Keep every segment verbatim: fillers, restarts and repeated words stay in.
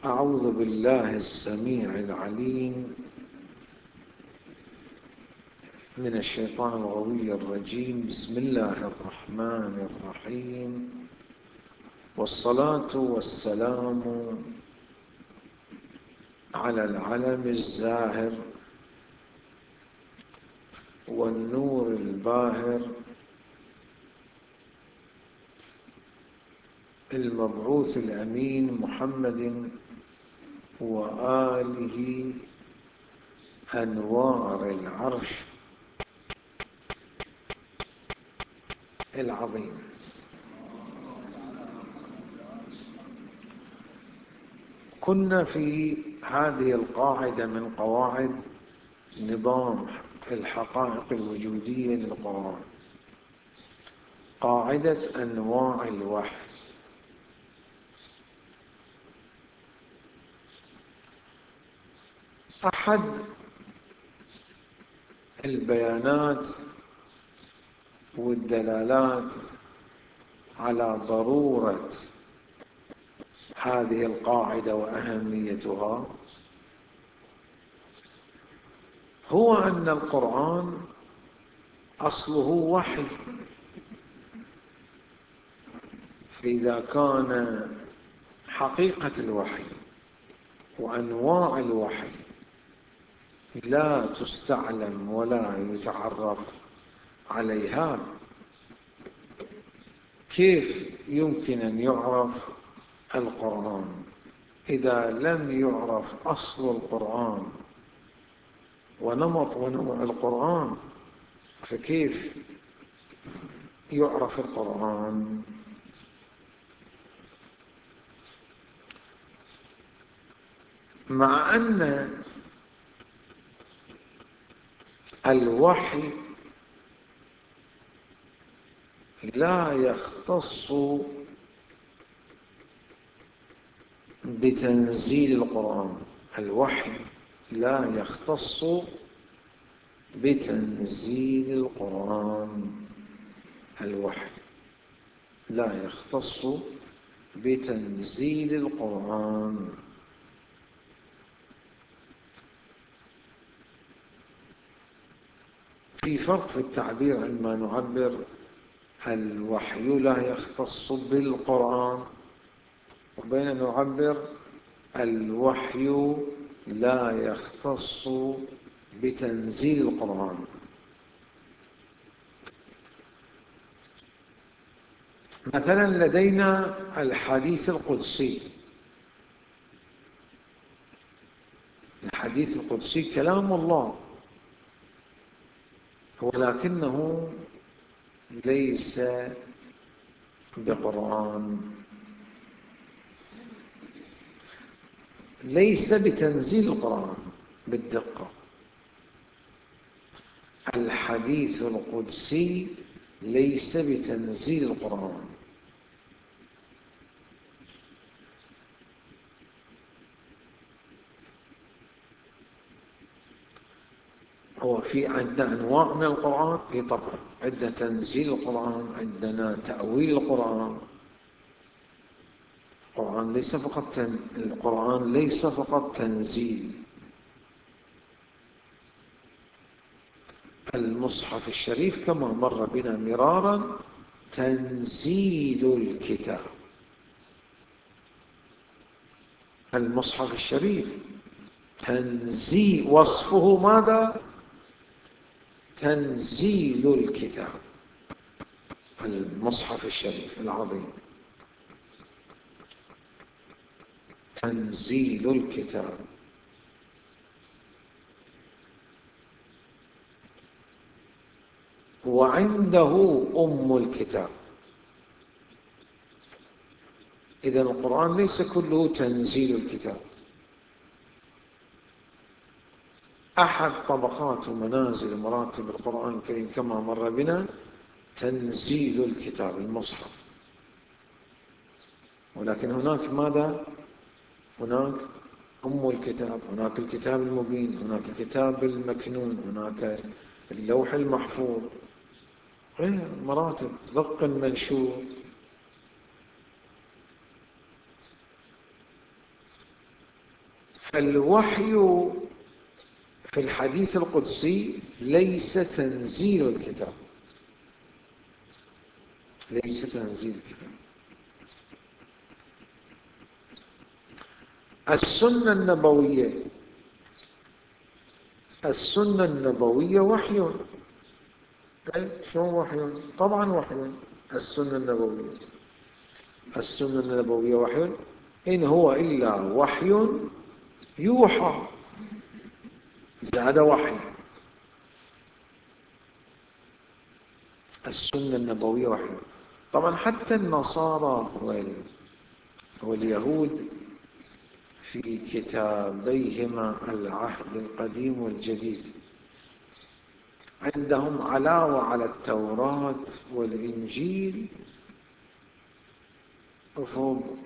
أعوذ بالله السميع العليم من الشيطان الغوي الرجيم. بسم الله الرحمن الرحيم، والصلاة والسلام على العلم الزاهر والنور الباهر المبعوث الأمين محمد وآله أنوار العرش العظيم. كنا في هذه القاعدة من قواعد نظام الحقائق الوجودية للقرآن، قاعدة أنواع الوحي. أحد البيانات والدلالات على ضرورة هذه القاعدة وأهميتها هو أن القرآن أصله وحي، فإذا كان حقيقة الوحي وأنواع الوحي لا تستعلم ولا يتعرف عليها، كيف يمكن أن يعرف القرآن؟ إذا لم يعرف أصل القرآن ونمط ونوع القرآن فكيف يعرف القرآن؟ مع أن الوحي لا يختص بتنزيل القرآن، الوحي لا يختص بتنزيل القرآن، الوحي لا يختص بتنزيل القرآن. في فرق في التعبير عندما نعبر الوحي لا يختص بالقرآن وبين أن نعبر الوحي لا يختص بتنزيل القرآن. مثلا لدينا الحديث القدسي، الحديث القدسي كلام الله ولكنه ليس بقرآن، ليس بتنزيل القرآن بالدقة. الحديث القدسي ليس بتنزيل القرآن، هو في عندنا أنواع من القرآن، في طبعا عندنا تنزيل القرآن، عندنا تأويل القرآن. القرآن ليس فقط تن... القرآن ليس فقط تنزيل. المصحف الشريف كما مر بنا مرارا تنزيل الكتاب، المصحف الشريف تنزيل، وصفه ماذا؟ تنزيل الكتاب، المصحف الشريف العظيم تنزيل الكتاب. وعنده أم الكتاب. إذن القرآن ليس كله تنزيل الكتاب. أحد طبقات ومنازل مراتب القرآن الكريم كما مر بنا تنزيل الكتاب، المصحف. ولكن هناك ماذا؟ هناك أم الكتاب، هناك الكتاب المبين، هناك الكتاب المكنون، هناك اللوح المحفوظ، غير مراتب، رق منشور. فالوحي في الحديث القدسي ليس تنزيل الكتاب، ليس تنزيل الكتاب. السنة النبوية، السنة النبوية وحي. شلون وحي؟ طبعا وحي. السنة النبوية، السنة النبوية وحي، إن هو إلا وحي يوحى. هذا وحي. السنة النبوية وحي. طبعا حتى النصارى واليهود في كتابيهما العهد القديم والجديد عندهم علاوة على التوراة والإنجيل مفهوم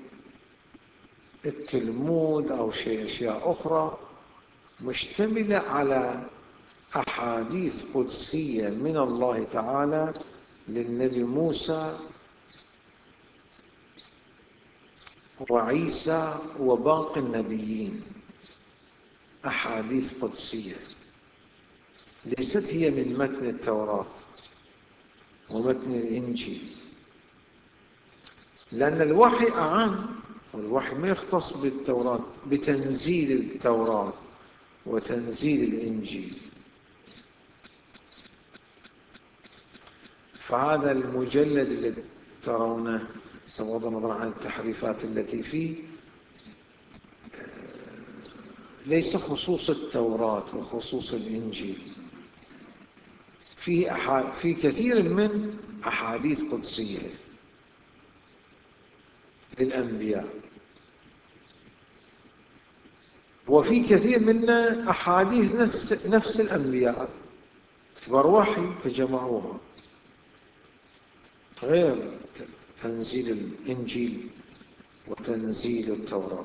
التلمود أو شيء أشياء أخرى مشتملة على أحاديث قدسية من الله تعالى للنبي موسى وعيسى وباقي النبيين. أحاديث قدسية ليست هي من متن التوراة ومتن الإنجيل، لأن الوحي أعم، والوحي ما يختص بالتوراة بتنزيل التوراة وتنزيل الإنجيل. فهذا المجلد الذي ترونه بغض النظر عن التحريفات التي فيه ليس خصوص التوراة وخصوص الإنجيل، فيه أحا... في كثير من أحاديث قدسية للأنبياء، وفي كثير منها أحاديث نفس, نفس الأنبياء اعتبر وحي فجمعوها، غير تنزيل الإنجيل وتنزيل التوراة.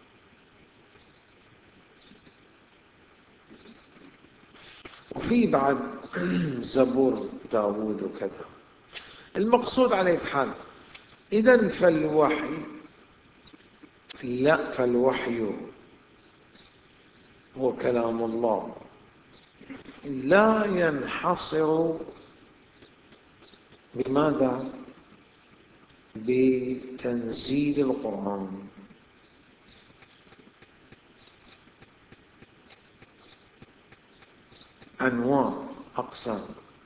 وفي بعد زبور داود وكذا. المقصود على إتحال إذن فالوحي لا فالوحي هو كلام الله لا ينحصر بماذا؟ بتنزيل القرآن. أنواع أقسام.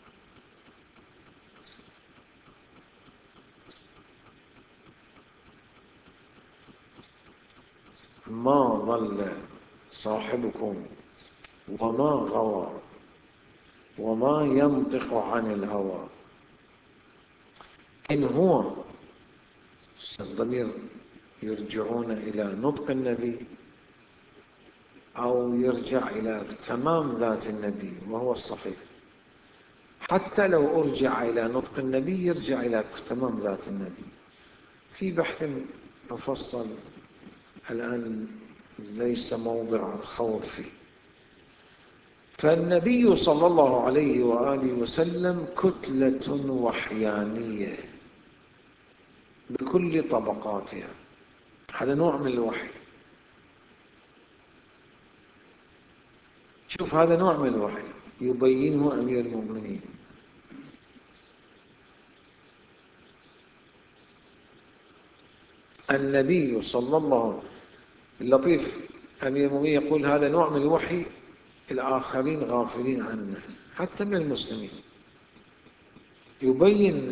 ما ضل صاحبكم وما غوى وما ينطق عن الهوى إن هو، الضمير يرجعون إلى نطق النبي أو يرجع إلى تمام ذات النبي وهو الصحيح. حتى لو أرجع إلى نطق النبي يرجع إلى تمام ذات النبي في بحث مفصل الآن ليس موضع الخوض فيه. فالنبي صلى الله عليه وآله وسلم كتلة وحيانية بكل طبقاتها. هذا نوع من الوحي. شوف هذا نوع من الوحي يبينه أمير المؤمنين. النبي صلى الله عليه وسلم اللطيف أمير المؤمنين يقول هذا نوع من الوحي الآخرين غافلين عنه حتى من المسلمين. يبين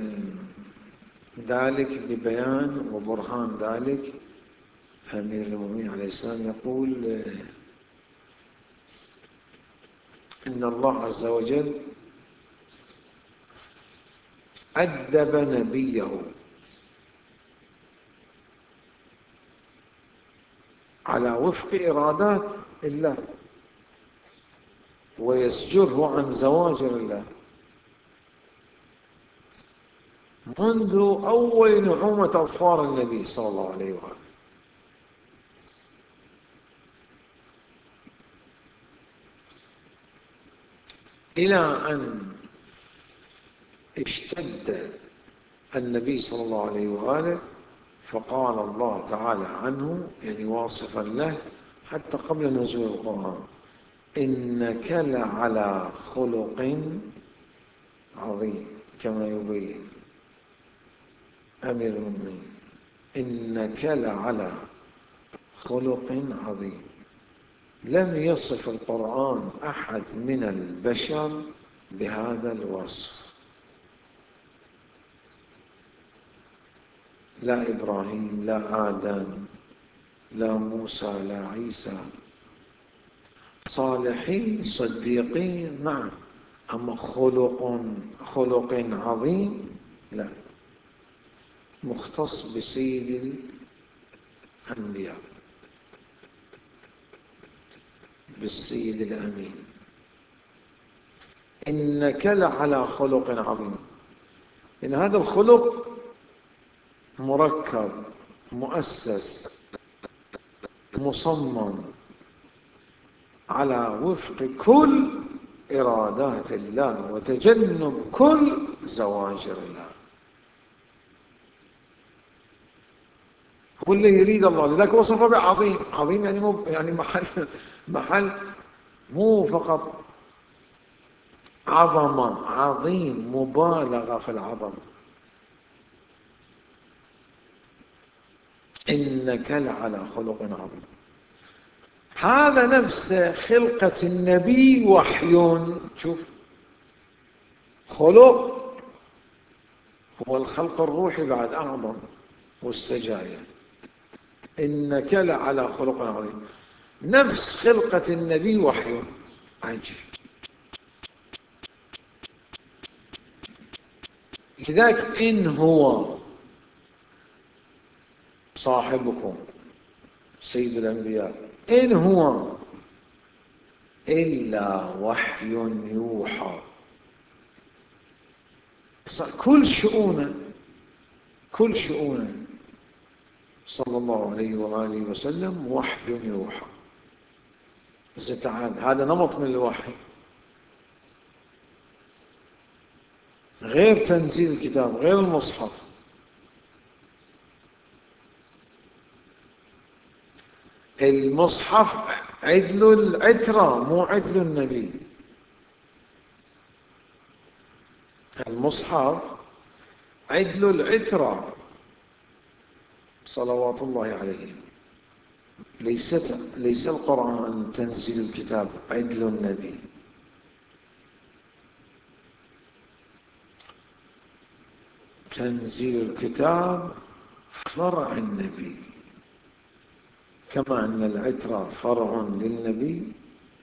ذلك ببيان وبرهان ذلك. أمير المؤمنين عليه السلام يقول إن الله عز وجل أدب نبيه على وفق إرادات الله ويزجره عن زواجر الله منذ أول نعومة أظفار النبي صلى الله عليه وآله إلى أن اشتد النبي صلى الله عليه وآله فقال الله تعالى عنه يعني واصفا له حتى قبل نزول القرآن: إنك لعلى خلق عظيم، كما يبين أمير المؤمنين: إنك لعلى خلق عظيم. لم يصف القرآن أحد من البشر بهذا الوصف، لا إبراهيم، لا آدم، لا موسى، لا عيسى. صالحين صديقين نعم، أما خلق خلق عظيم لا، مختص بسيد الأنبياء، بالسيد الأمين. إنك لعلى خلق عظيم، إن هذا الخلق مركب مؤسس مصمم على وفق كل إرادات الله وتجنب كل زواجر الله. هو اللي يريد الله، لذلك وصفه بعظيم. عظيم يعني مو يعني محل محل مو فقط عظمة، عظيم مبالغة في العظمة. إنك لعلى خلق عظيم. هذا نفس خلقة النبي وحي. شوف، خلق هو الخلق الروحي بعد أعظم والسجايا. إنك لعلى خلق عظيم، نفس خلقة النبي وحي. عجيب. لذلك إن هو صاحبكم سيد الأنبياء إن هو إلا وحي يوحى. كل شؤونه كل شؤونه صلى الله عليه وآله وسلم وحي يوحى. تعال، هذا نمط من الوحي، غير تنزيل الكتاب، غير المصحف. المصحف عدل العترة، مو عدل النبي. المصحف عدل العترة صلوات الله عليه. ليست ليس القرآن تنزيل الكتاب عدل النبي. تنزيل الكتاب فرع النبي، كما أن العترة فرع للنبي،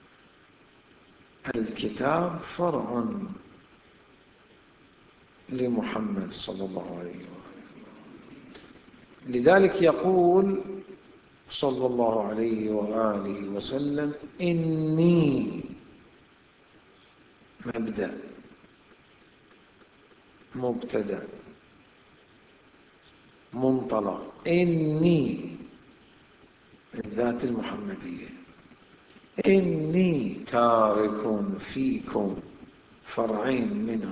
الكتاب فرع لمحمد صلى الله عليه وسلم. لذلك يقول صلى الله عليه وآله وسلم: إني مبدأ مبتدأ منطلق، إني الذات المحمدية، إني تارك فيكم فرعين منه: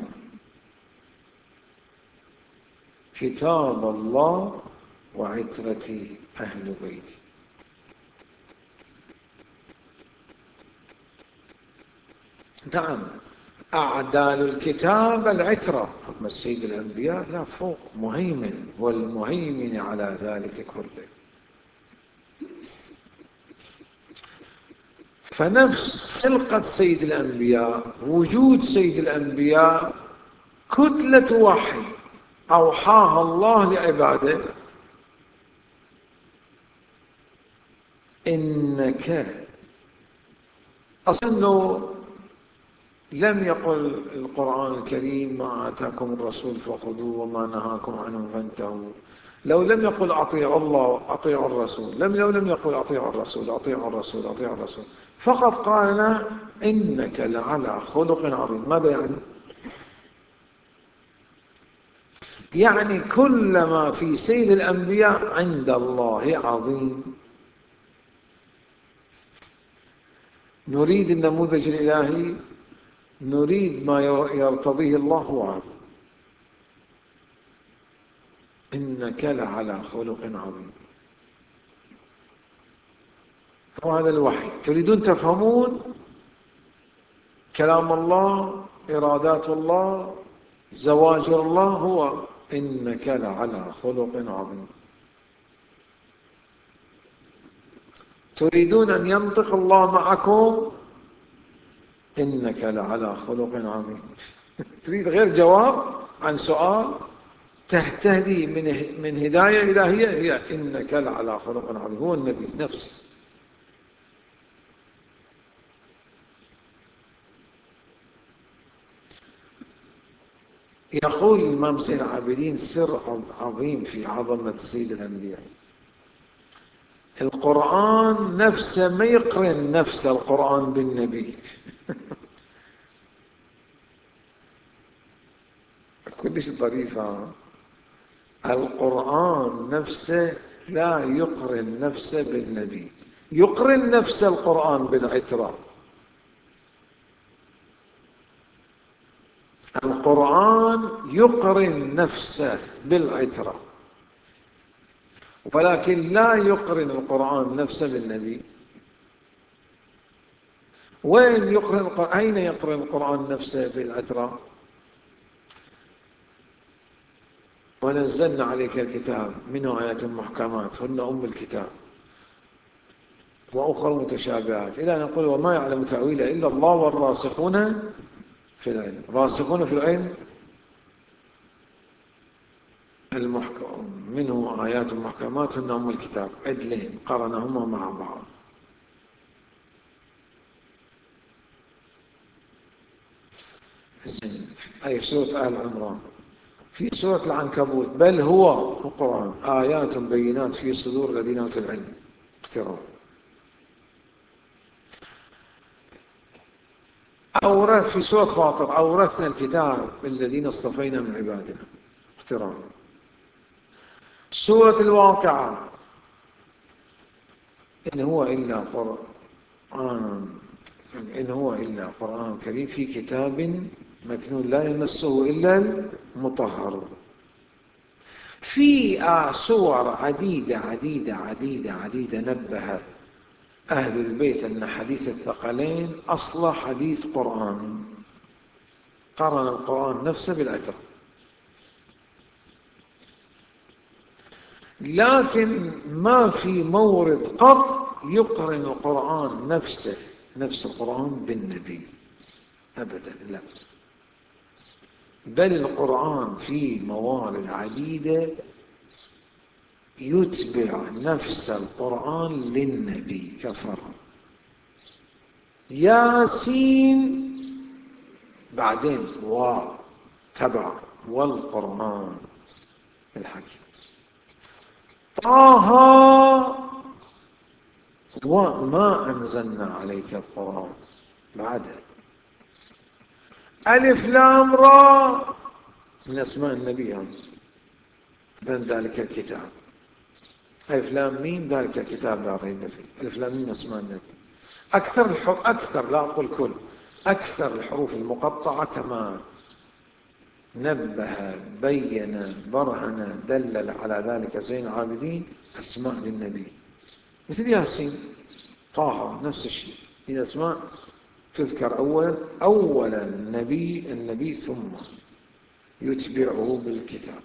كتاب الله وعترتي أهل بيتي. نعم، أعدال الكتاب العترة، أما السيد الأنبياء لا، فوق مهيمن، والمهيمن على ذلك كله. فنفس خلقة سيد الأنبياء، وجود سيد الأنبياء، كتلة وحي أوحاها الله لعباده. إنك أصلا لم يقل القرآن الكريم: ما آتاكم الرسول فخذوه وما نهاكم عنه فانتهوا. لو لم يقل أطيعوا الله أطيعوا الرسول، لم لو لم يقل أطيعوا الرسول أطيعوا الرسول أطيعوا الرسول، فقط قال إنك لعلى خلق عظيم. ماذا يعني؟ يعني كل ما في سيد الأنبياء عند الله عظيم. نريد النموذج الإلهي، نريد ما يرتضيه الله وعظيم. إنك لعلى خلق عظيم. وهذا الوحي. تريدون تفهمون كلام الله، إرادات الله، زواجر الله، هو إنك لعلى خلق عظيم. تريدون أن ينطق الله معكم، إنك لعلى خلق عظيم. تريد غير جواب عن سؤال تهتدي من من هداية إلهية، هي إنك لعلى خلق عظيم. هو النبي نفسه. يقول الإمام زين العابدين سر عظيم في عظمة سيد الأنبياء. القرآن نفسه ما يقرن نفس القرآن بالنبي. كلش ظريفة. القرآن نفسه لا يقرن نفسه بالنبي، يقرن نفس القرآن بالعترة. القرآن يقرن نفسه بالعترة، ولكن لا يقرن القرآن نفسه بالنبي. وين يقرن القرآن؟ أين يقرن القرآن نفسه بالعترة؟ ونزلنا عليك الكتاب منه آيات محكمات هن أم الكتاب وأخرى متشابهات، إلى أن نقول وما يعلم تأويله إلا الله والراسخون في العلم. راسخون في العلم المحكم منه آيات محكمات هن أم الكتاب، عدلين قرنهما مع بعض. أي في سورة آل عمران. في سورة العنكبوت بل هو القرآن آيات بينات في صدور الذين أوتوا العلم اقتراب. أورث في سورة فاطر أورثنا الكتاب الذين اصطفينا من عبادنا اقتراب. سورة الواقعة إن هو إلا قرآن إن هو إلا قرآن كريم في كتاب مكنون لا يمسه إلا المطهرون. في سور عديدة عديدة عديدة عديدة نبه أهل البيت أن حديث الثقلين أصل حديث قرآن، قرن القرآن نفسه بالعترة. لكن ما في مورد قط يقرن القرآن نفسه نفس القرآن بالنبي أبدا، لا. بل القرآن في موارد عديدة يتبع نفس القرآن للنبي كفر. ياسين بعدين وتبع والقرآن الحكيم. طه وما أنزلنا عليك القرآن بعدها. ألف لام را من أسماء النبي هم. ذلك الكتاب. ألف لام ميم ذلك الكتاب لا ريب فيه. ألف لام ميم أسماء النبي. أكثر الحروف أكثر لا أقول كل أكثر الحروف المقطعة كما نبه بين برهن دلل على ذلك زين العابدين أسماء للنبي مثل ياسين طه نفس الشيء. هي أسماء تذكر أولا أولا النبي النبي ثم يتبعه بالكتاب.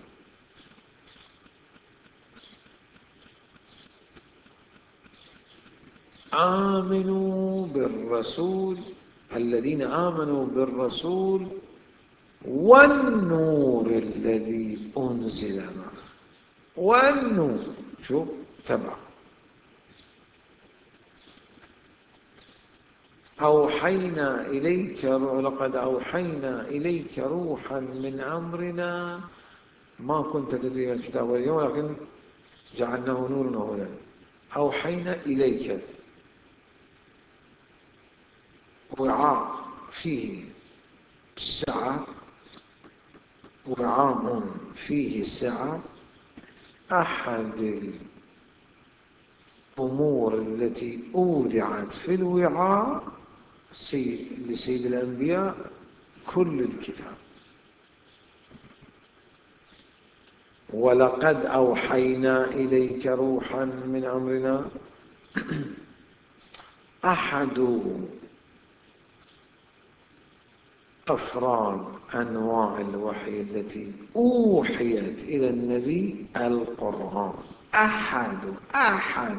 آمنوا بالرسول الذين آمنوا بالرسول والنور الذي أنزل معه. والنور شوف تبع. أوحينا إليك لقد أوحينا إليك روحا من أمرنا ما كنت تدري الكتاب واليوم لكن جعلناه نورا وهدى. أوحينا إليك وعاء فيه سعة، وعاء فيه سعة. أحد الأمور التي أودعت في الوعاء لسيد الأنبياء كل الكتاب. ولقد أوحينا إليك روحا من أمرنا أحد أفراد أنواع الوحي التي أوحيت إلى النبي القرآن. أحد أحد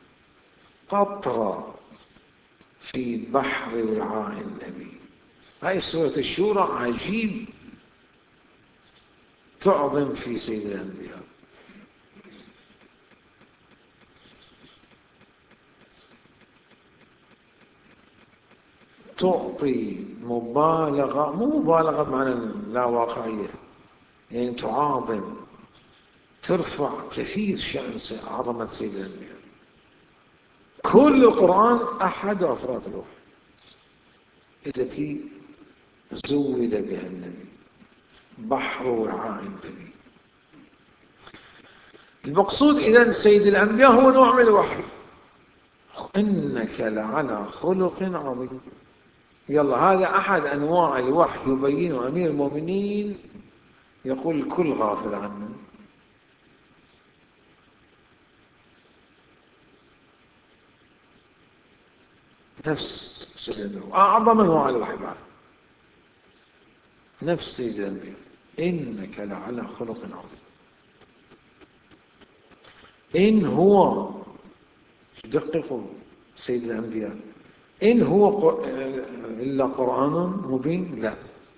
قطرة في بحر وعاء النبي. هاي سورة الشورى عجيب، تعظم في سيد الأنبياء. تعطي مبالغة، مو مبالغة بمعنى لا واقعية، يعني تعاظم، ترفع كثير شأن عظمة سيد الأنبياء. كل القرآن أحد أفراد الوحي التي زود بها النبي، بحر وعاء النبي. المقصود إذن سيد الأنبياء هو نوع من الوحي. إنك لعلى خلق عظيم. يلا، هذا أحد أنواع الوحي يبينه أمير المؤمنين، يقول الكل غافل عنه. نفس سيد الأنبياء، أعظم أنواع الوحي بعد نفس سيد الأنبياء، إنك لعلى خلق عظيم. إن هو، دققوا سيد الأنبياء، إن هو إلا قرآن مبين؟ لا.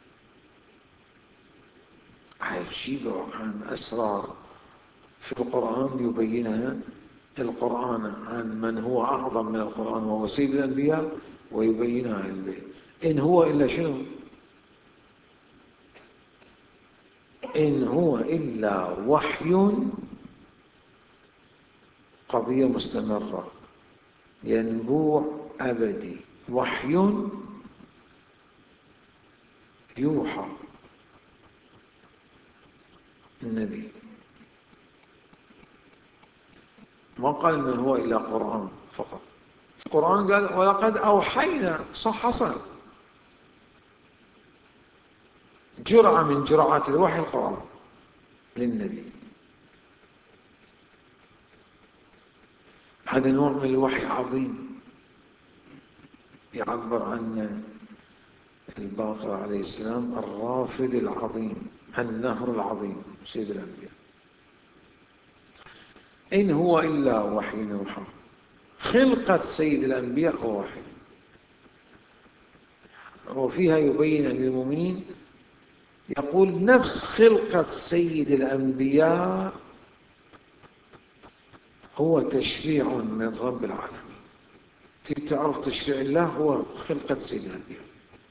عجيبة وعن أسرار في القرآن يبينها القرآن عن من هو أعظم من القرآن وهو سيد الأنبياء، ويبينها عن البيت. إن هو إلا شنو؟ إن هو إلا وحي، قضية مستمرة، ينبوع أبدي، وحي يوحى النبي. ما قال إنه هو إلا قرآن فقط. القرآن قال ولقد أوحينا، صح، حصل جرعة من جرعات الوحي القرآن للنبي. هذا نوع من الوحي عظيم، يعبر عن الباقر عليه السلام الرافد العظيم، النهر العظيم، سيد الأنبياء. إن هو إلا وحي يوحى. خلقة سيد الأنبياء هو وحي، وفيها يبين للمؤمنين، يقول نفس خلقة سيد الأنبياء هو تشريع من رب العالمين. تعرف تشريع الله هو خلقة سيد الأنبياء.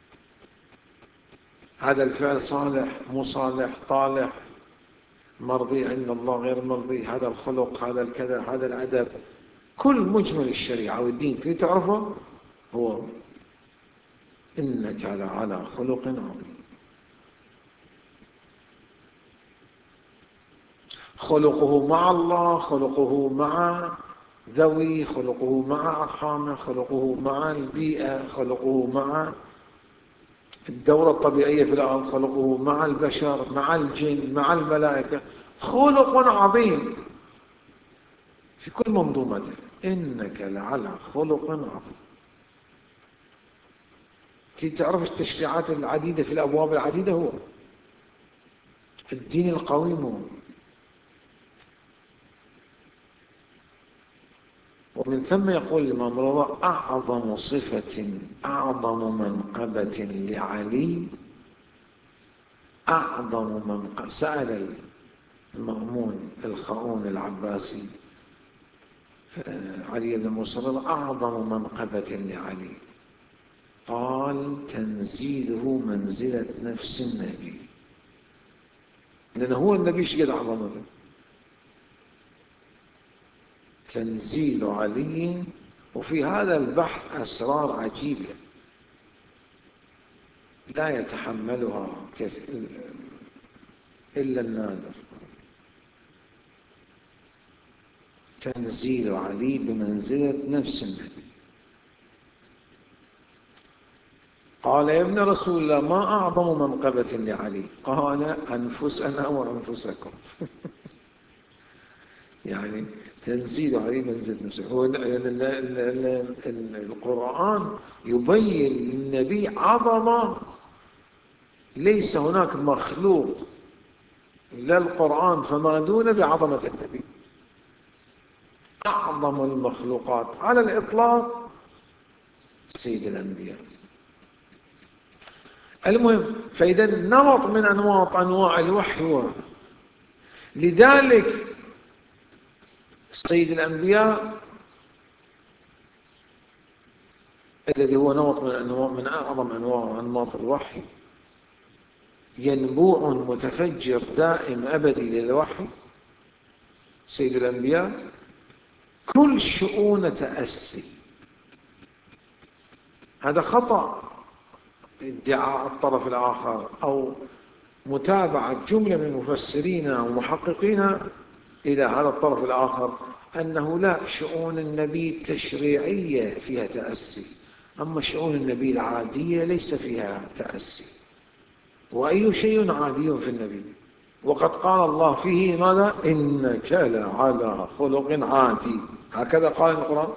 هذا الفعل صالح، مو صالح، طالح، مرضي عند الله، غير مرضي، هذا الخلق، هذا الكذا، هذا الأدب، كل مجمل الشريعة والدين تريد تعرفه هو إنك لعلى خلق عظيم. خلقه مع الله، خلقه مع ذوي، خلقه مع أرحامه، خلقه مع البيئة، خلقه مع الدورة الطبيعية في الأرض، خلقه مع البشر، مع الجن، مع الملائكة. خلق عظيم في كل منظومته. إنك لعلى خلق عظيم. تعرف التشريعات العديدة في الأبواب العديدة، هو الدين القويم هو. ومن ثم يقول الإمام رضا أعظم صفة، أعظم منقبة لعلي، أعظم منقبة. سأل المأمون الخاؤون العباسي علي بن موسى رضا أعظم منقبة لعلي، قال تنزيله منزلة نفس النبي، لأنه هو النبي شقد عظمته. تنزيل علي، وفي هذا البحث أسرار عجيبة لا يتحملها إلا النادر. تنزيل علي بمنزلة نفس النبي. قال يا ابن رسول الله ما أعظم منقبة لعلي؟ قال أنفسنا وأنفسكم. يعني تنزيل عليه منزل نفسه. هو القرآن يبين للنبي عظمة ليس هناك مخلوق لا القرآن فما دون بعظمة النبي. أعظم المخلوقات على الإطلاق سيد الأنبياء. المهم، فإذا نمط من أنواع أنواع الوحي هو لذلك سيد الأنبياء الذي هو نمط من أنواع من أعظم أنواع أنماط الوحي، ينبوع متفجر دائم أبدي للوحي. سيد الأنبياء كل شؤون تأسي. هذا خطأ ادعاء الطرف الآخر أو متابعة جملة من المفسرين ومحققين إلى هذا الطرف الآخر أنه لا، شؤون النبي التشريعية فيها تأسي، أما شؤون النبي العادية ليس فيها تأسي. وأي شيء عادي في النبي، وقد قال الله فيه ماذا؟ إنك لعلى خلق عادي، هكذا قال القرآن.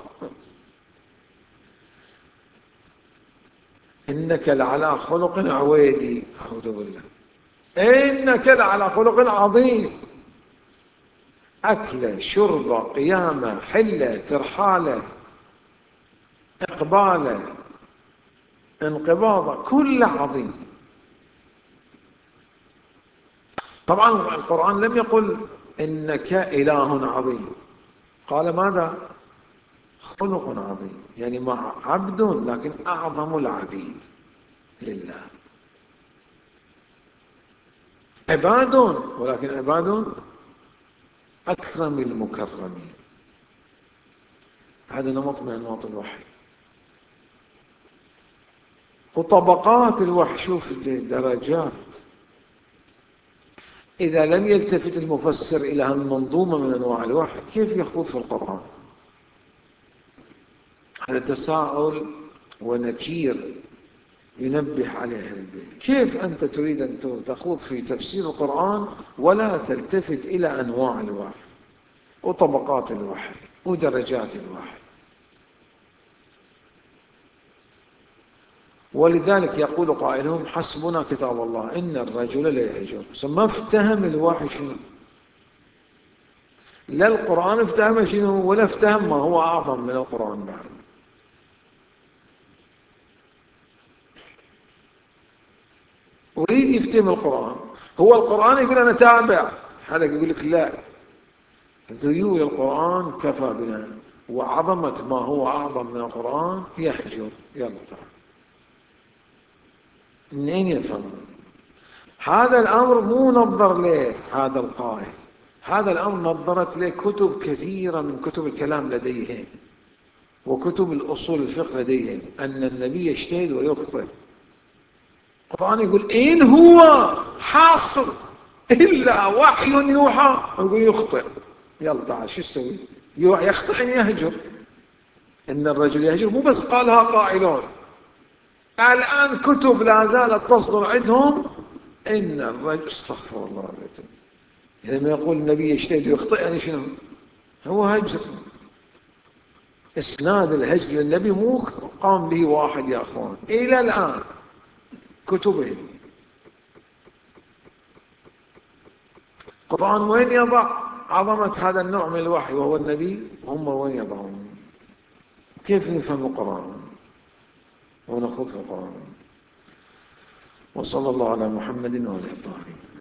إنك لعلى خلق عويدي، أعوذ بالله. إنك لعلى خلق عظيم، أكلة شربة قيامة حلة ترحالة إقبالة انقباضة، كل عظيم. طبعا القرآن لم يقل إنك إله عظيم، قال ماذا؟ خلق عظيم، يعني مع عبد لكن أعظم العبيد لله، عباد ولكن عباد أكرم المكرمين. هذا نمط من أنماط الوحي. وطبقات الوحي، شوف درجات. إذا لم يلتفت المفسر إلى المنظومة من أنواع الوحي كيف يخوض في القرآن؟ هذا تساؤل ونكير ينبه عليه أهل البيت. كيف أنت تريد أن تخوض في تفسير القرآن ولا تلتفت إلى أنواع الوحي وطبقات الوحي ودرجات الوحي؟ ولذلك يقول قائلهم حسبنا كتاب الله إن الرجل لا يهجر. ما افتهم الوحي شنو، لا القرآن افتهم شنو ولا افتهم ما هو أعظم من القرآن بعد. أريد يفتهم القرآن، هو القرآن يقول أنا تابع، هذا يقول لك لا، ذيول القرآن كفى بنا، وعظمة ما هو أعظم من القرآن يحجر. يلا تعال، منين يفهم هذا الأمر؟ مو نظر له هذا القائل، هذا الأمر نظرت له كتب كثيرة من كتب الكلام لديهم وكتب الأصول الفقه لديهم، أن النبي يجتهد ويخطئ. القرآن يقول إن هو حاصل إلا وحي يوحى، يقول يخطئ. يلا تعال شو يسوي؟ يخطئ أن يهجر. إن الرجل يهجر مو بس قالها قائلون، الآن كتب لا زالت تصدر عندهم إن الرجل، استغفر الله العظيم، لما يقول النبي يجتهد ويخطئ يعني شنو؟ هو هجر. إسناد الهجر للنبي مو قام به واحد يا أخوان، إلى الآن كتبهم. القرآن وين يضع عظمة هذا النوع من الوحي وهو النبي؟ هم وين يضعون؟ كيف نفهم القرآن ونخوض في القرآن؟ وصلى الله على محمد وعلى آله الطاهرين.